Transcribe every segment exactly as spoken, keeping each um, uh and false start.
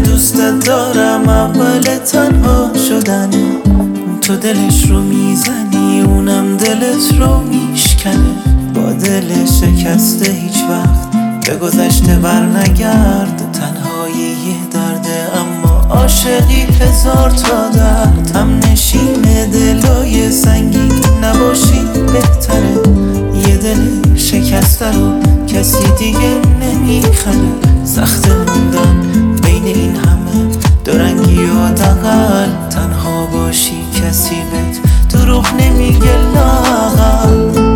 دوستت دارم اول تنها شدن، تو دلش رو میزنی اونم دلت رو میشکنه. با دل شکسته هیچ وقت به گذشته بر نگرد، تنهایی یه درده اما عاشقی هزار تا درد. هم نشین دلای سنگین نباشی بهتره، یه دل شکسته رو کسی دیگه نمیخره. سخت موندن بین این همه دورنگی و دقل، تنها باشی کسی بهت دروغ نمیگه لاغل.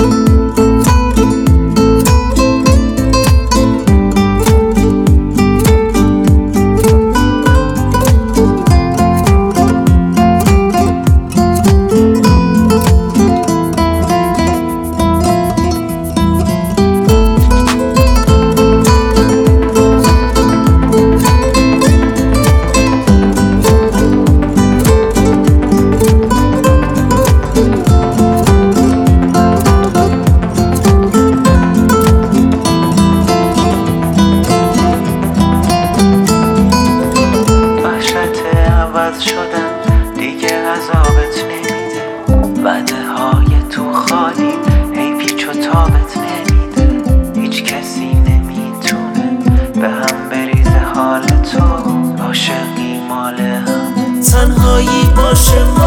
شدن دیگه عذابت نمیده، وعده های تو خالی هی پیچ و تابت نمیده. هیچ کسی نمیتونه به هم بریزه حال تو، عاشقی مال هم تنهایی باشه